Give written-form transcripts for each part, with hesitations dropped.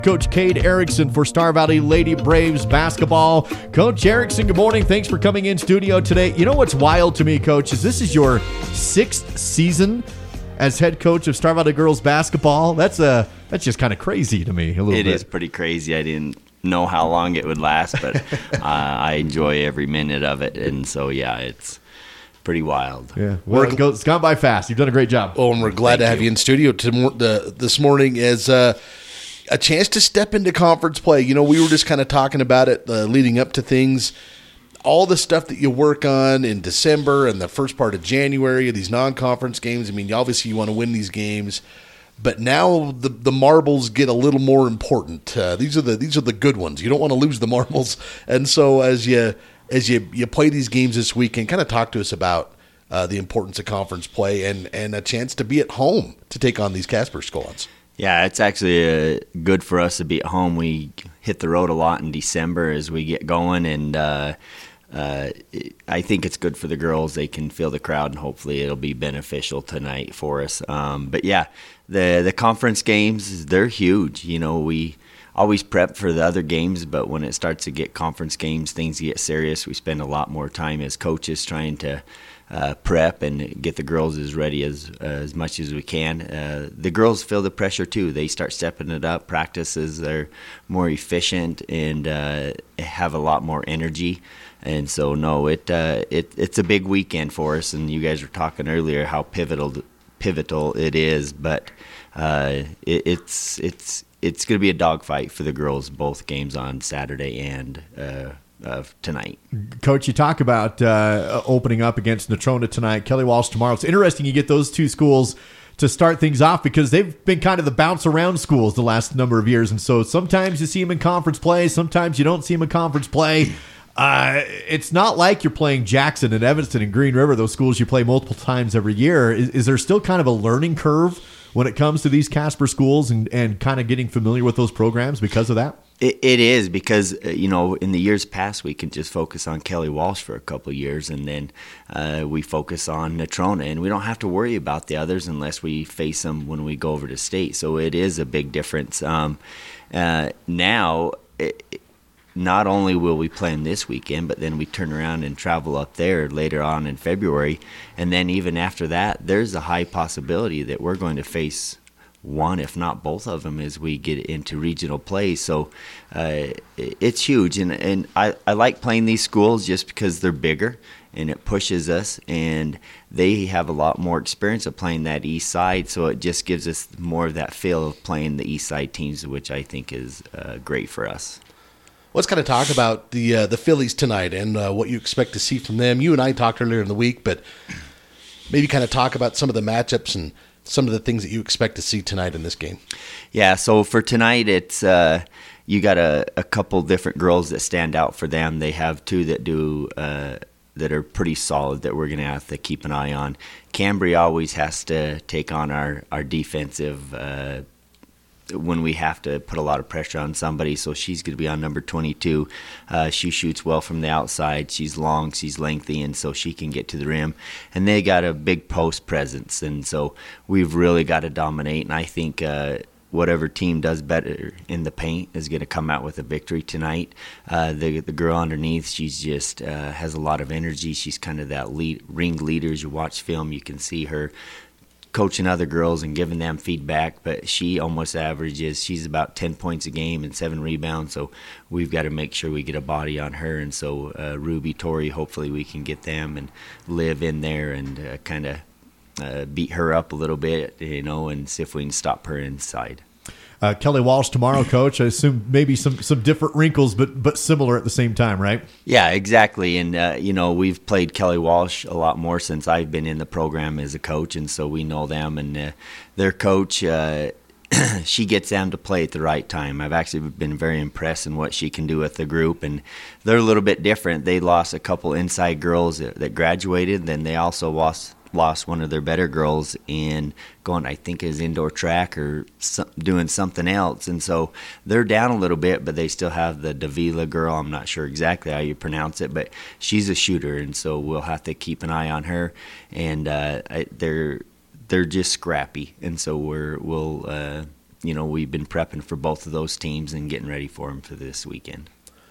Coach Cade Erickson for Star Valley Lady Braves basketball. Coach Erickson, good morning. Thanks for coming in studio today. You know what's wild to me, Coach, is this is your 6th season as head coach of Star Valley girls basketball. That's just kind of crazy to me a little bit. It is pretty crazy. I didn't know how long it would last, but I enjoy every minute of it. And so, yeah, it's pretty wild. Yeah, well, it's gone by fast. You've done a great job. Oh, and we're glad to have you in studio this morning as a chance to step into conference play. You know, we were just kind of talking about it leading up to things. All the stuff that you work on in December and the first part of January, these non-conference games. I mean, obviously you want to win these games, but now the marbles get a little more important. These are the good ones. You don't want to lose the marbles. And so as you play these games this weekend, kind of talk to us about the importance of conference play and a chance to be at home to take on these Casper squads. Yeah, it's actually good for us to be at home. We hit the road a lot in December as we get going, and I think it's good for the girls. They can feel the crowd, and hopefully it'll be beneficial tonight for us. But yeah, the conference games, they're huge. You know, we always prep for the other games, but when it starts to get conference games, things get serious. We spend a lot more time as coaches trying to prep and get the girls as ready as much as we can. The girls feel the pressure too. They start stepping it up. Practices, they're more efficient and have a lot more energy. And so, no, it's a big weekend for us. And you guys were talking earlier how pivotal it is, but it's going to be a dogfight for the girls, both games on Saturday and tonight. Coach, you talk about opening up against Natrona tonight, Kelly Walsh tomorrow. It's interesting you get those two schools to start things off because they've been kind of the bounce around schools the last number of years. And so sometimes you see them in conference play, sometimes you don't see them in conference play. It's not like you're playing Jackson and Evanston and Green River, those schools you play multiple times every year. Is there still kind of a learning curve when it comes to these Casper schools and kind of getting familiar with those programs because of that? It is because, you know, in the years past, we could just focus on Kelly Walsh for a couple of years, and then we focus on Natrona, and we don't have to worry about the others unless we face them when we go over to state. So it is a big difference. Now, not only will we play them this weekend, but then we turn around and travel up there later on in February, and then even after that, there's a high possibility that we're going to face one, if not both of them, as we get into regional play. So it's huge, and I like playing these schools just because they're bigger and it pushes us, and they have a lot more experience of playing that east side, so it just gives us more of that feel of playing the east side teams, which I think is great for us. Let's kind of talk about the Phillies tonight and what you expect to see from them. You and I talked earlier in the week, but maybe kind of talk about some of the matchups and some of the things that you expect to see tonight in this game. Yeah, so for tonight, it's you got a couple different girls that stand out for them. They have two that do that are pretty solid that we're going to have to keep an eye on. Cambry always has to take on our defensive when we have to put a lot of pressure on somebody, so she's going to be on number 22. She shoots well from the outside. She's long, she's lengthy, and so she can get to the rim. And they got a big post presence, and so we've really got to dominate. And I think whatever team does better in the paint is going to come out with a victory tonight. The girl underneath, she's just has a lot of energy. She's kind of that ring leader. As you watch film, you can see her coaching other girls and giving them feedback, but she almost averages, she's about 10 points a game and 7 rebounds, so we've got to make sure we get a body on her. And so Ruby, Tori, hopefully we can get them and live in there and kind of beat her up a little bit, you know, and see if we can stop her inside. Kelly Walsh tomorrow, Coach. I assume maybe some different wrinkles, but similar at the same time, right? Yeah, exactly. And, you know, we've played Kelly Walsh a lot more since I've been in the program as a coach, and so we know them. And their coach, she gets them to play at the right time. I've actually been very impressed in what she can do with the group, and they're a little bit different. They lost a couple inside girls that graduated, then they also lost one of their better girls in going, I think, is indoor track or doing something else. And so they're down a little bit, but they still have the Davila girl. I'm not sure exactly how you pronounce it, but she's a shooter, and so we'll have to keep an eye on her. And they're just scrappy, and so we'll we've been prepping for both of those teams and getting ready for them for this weekend.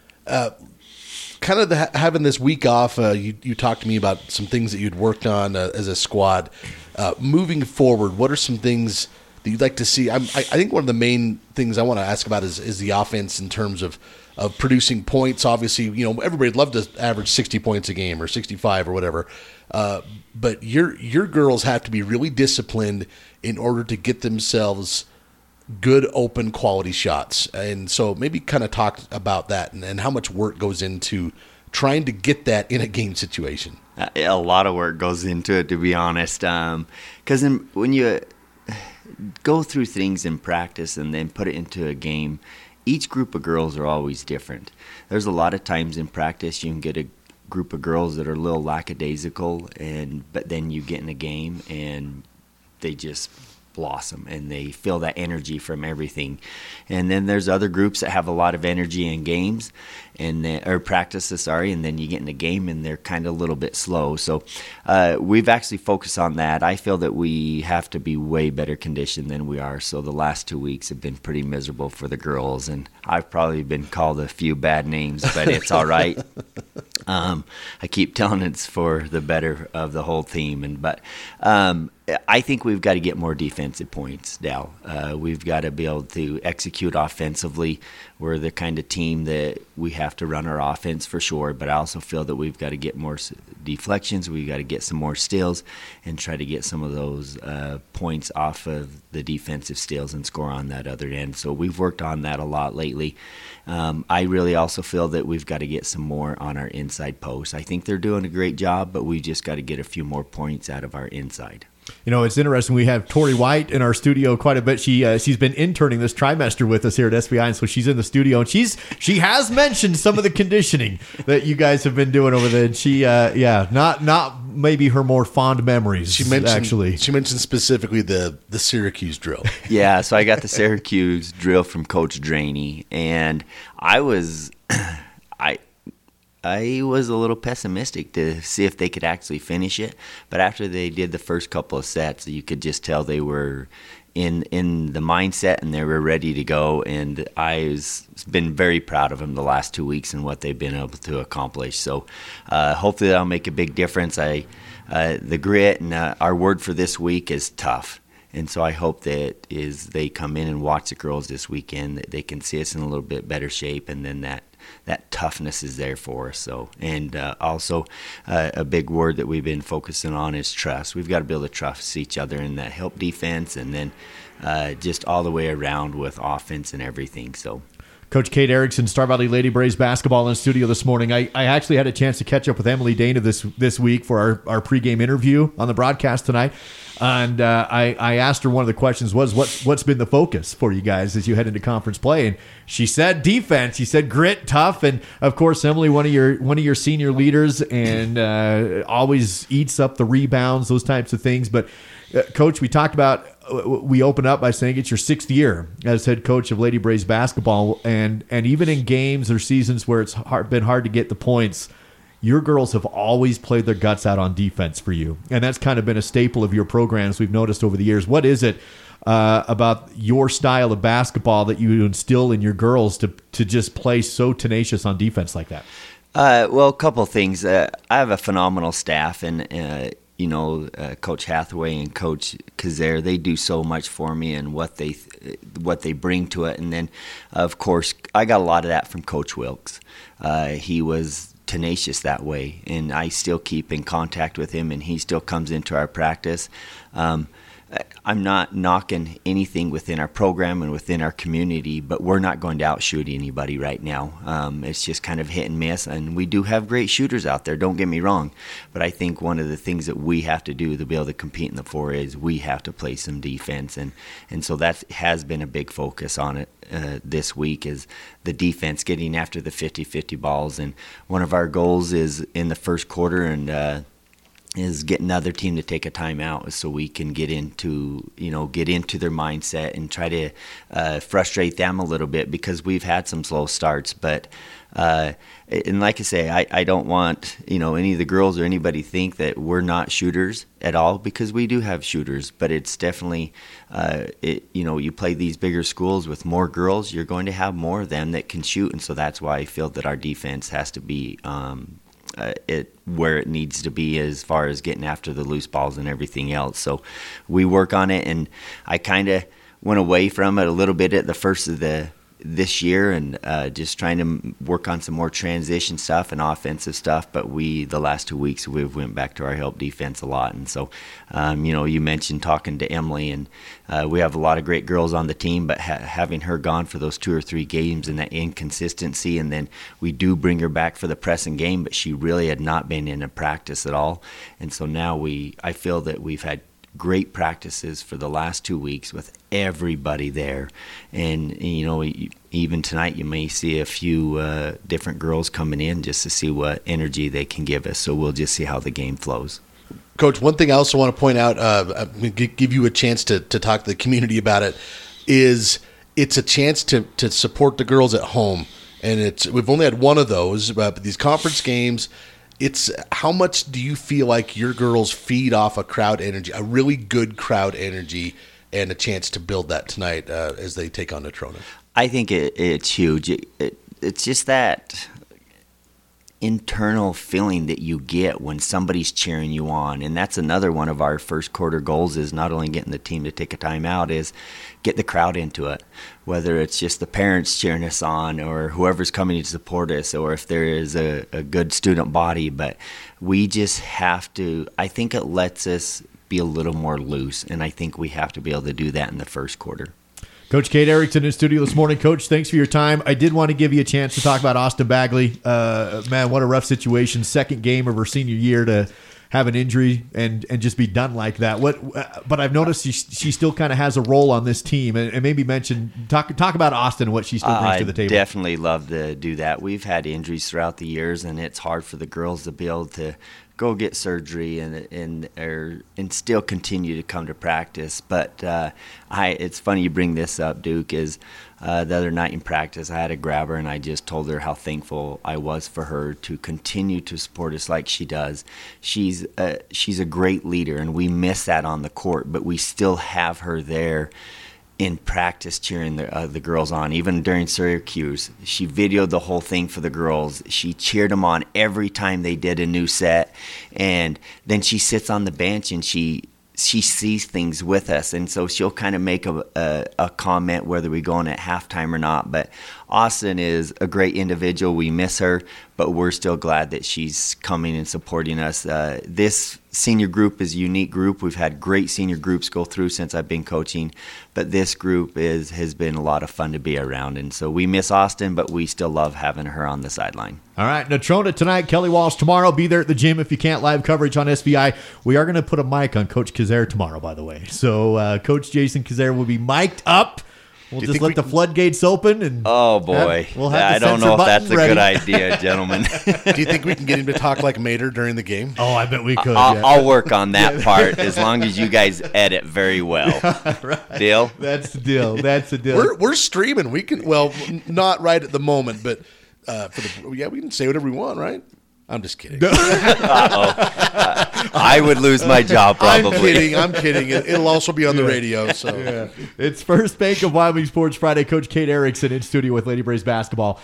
Kind of having this week off, you talked to me about some things that you'd worked on as a squad. Moving forward, what are some things that you'd like to see? I think one of the main things I want to ask about is the offense in terms of producing points. Obviously, everybody'd love to average 60 points a game or 65 or whatever. But your girls have to be really disciplined in order to get themselves good, open, quality shots. And so maybe kind of talk about that and how much work goes into trying to get that in a game situation. A lot of work goes into it, to be honest. Because when you go through things in practice and then put it into a game, each group of girls are always different. There's a lot of times in practice you can get a group of girls that are a little lackadaisical, but then you get in a game and they just blossom and they feel that energy from everything. And then there's other groups that have a lot of energy in games or practices, and then you get in a game and they're kind of a little bit slow. So we've actually focused on that. I feel that we have to be way better conditioned than we are. So the last 2 weeks have been pretty miserable for the girls, and I've probably been called a few bad names, but it's all right. I keep telling it's for the better of the whole team, but I think we've got to get more defensive points, Dal. We've got to be able to execute offensively. We're the kind of team that we have to run our offense for sure, but I also feel that we've got to get more deflections. We've got to get some more steals and try to get some of those points off of the defensive steals and score on that other end. So we've worked on that a lot lately. I really also feel that we've got to get some more on our inside posts. I think they're doing a great job, but we just got to get a few more points out of our inside. It's interesting. We have Tori White in our studio quite a bit. She's been interning this trimester with us here at SBI, and so she's in the studio. And she has mentioned some of the conditioning that you guys have been doing over there. And she, not maybe her more fond memories. She mentioned specifically the Syracuse drill. Yeah, so I got the Syracuse drill from Coach Draney, and I was a little pessimistic to see if they could actually finish it. But after they did the first couple of sets, you could just tell they were in the mindset and they were ready to go. And I've been very proud of them the last 2 weeks and what they've been able to accomplish. So hopefully that'll make a big difference. The grit and our word for this week is tough. And so I hope that they come in and watch the girls this weekend, that they can see us in a little bit better shape, and then that toughness is there for us. So, and also a big word that we've been focusing on is trust. We've got to be able to trust each other in that help defense, and then just all the way around with offense and everything. So, Coach Kate Erickson, Star Valley Lady Braves basketball in the studio this morning. I actually had a chance to catch up with Emily Dana this week for our pregame interview on the broadcast tonight. And I asked her, one of the questions was, what's been the focus for you guys as you head into conference play? And she said defense. She said grit, tough, and of course, Emily, one of your senior leaders, and always eats up the rebounds, those types of things. But Coach, we talked about. We open up by saying it's your 6th year as head coach of Lady Braves basketball, and even in games or seasons where it's been hard to get the points, your girls have always played their guts out on defense for you, and that's kind of been a staple of your programs we've noticed over the years. What is it about your style of basketball that you instill in your girls to just play so tenacious on defense like that? Well, a couple of things. I have a phenomenal staff, and Coach Hathaway and Coach Kazare, they do so much for me and what they bring to it. And then, of course, I got a lot of that from Coach Wilkes. He was tenacious that way, and I still keep in contact with him, and he still comes into our practice. I'm not knocking anything within our program and within our community, but we're not going to outshoot anybody right now. It's just kind of hit and miss, and we do have great shooters out there, don't get me wrong. But I think one of the things that we have to do to be able to compete in the 4 is we have to play some defense, and so that has been a big focus on it this week, is the defense, getting after the 50-50 balls. And one of our goals is in the first quarter, and is get another team to take a timeout so we can get into their mindset and try to frustrate them a little bit, because we've had some slow starts. But and like I say, I don't want any of the girls or anybody think that we're not shooters at all, because we do have shooters. But it's definitely you play these bigger schools with more girls, you're going to have more of them that can shoot, and so that's why I feel that our defense has to be where it needs to be as far as getting after the loose balls and everything else. So we work on it, and I kind of went away from it a little bit at the first of this year, and just trying to work on some more transition stuff and offensive stuff. But the last 2 weeks we've went back to our help defense a lot. And so you mentioned talking to Emily, and we have a lot of great girls on the team, but having her gone for those 2 or 3 games and that inconsistency, and then we do bring her back for the pressing game, but she really had not been in a practice at all. And so now I feel that we've had great practices for the last 2 weeks with everybody there, and even tonight you may see a few different girls coming in just to see what energy they can give us. So we'll just see how the game flows. Coach, one thing I also want to point out, give you a chance to talk to the community about it, is it's a chance to support the girls at home, and we've only had one of those, but these conference games. It's how much do you feel like your girls feed off a crowd energy, a really good crowd energy, and a chance to build that tonight as they take on Natrona? I think it's huge. It's just that internal feeling that you get when somebody's cheering you on, and that's another one of our first quarter goals, is not only getting the team to take a timeout, is get the crowd into it, whether it's just the parents cheering us on or whoever's coming to support us, or if there is a good student body. But we just have to, I think it lets us be a little more loose, and I think we have to be able to do that in the first quarter. Coach Kate Erickson in studio this morning. Coach, thanks for your time. I did want to give you a chance to talk about Austin Bagley. Man, what a rough situation. Second game of her senior year to have an injury and just be done like that. But I've noticed she still kind of has a role on this team. And maybe talk about Austin and what she still brings to the table. I definitely love to do that. We've had injuries throughout the years, and it's hard for the girls to be able to go get surgery and still continue to come to practice. But it's funny you bring this up, Duke, is the other night in practice I had to grab her, and I just told her how thankful I was for her to continue to support us like she does. She's a great leader, and we miss that on the court, but we still have her there in practice cheering the girls on. Even during Syracuse, she videoed the whole thing for the girls. She cheered them on every time they did a new set, and then she sits on the bench and she sees things with us, and so she'll kind of make a comment whether we go in at halftime or not. But Austin is a great individual. We miss her, but we're still glad that she's coming and supporting us. This senior group is a unique group. We've had great senior groups go through since I've been coaching, but this group has been a lot of fun to be around. And so we miss Austin, but we still love having her on the sideline. All right, Natrona tonight, Kelly Walsh tomorrow. Be there at the gym if you can't. Live coverage on SVI. We are going to put a mic on Coach Kazare tomorrow, by the way. So Coach Jason Kazare will be mic'd up. We'll just let the floodgates open. And oh, boy. I don't know if that's a good idea, gentlemen. Do you think we can get him to talk like Mater during the game? Oh, I bet we could. I'll work on that part as long as you guys edit very well. Right. Deal? That's the deal. That's the deal. We're streaming. We can, well, not right at the moment, but we can say whatever we want, right? I'm just kidding. I would lose my job probably. I'm kidding. It'll also be on the radio. So It's First Bank of Wyoming Sports Friday. Coach Kate Erickson in studio with Lady Braves basketball.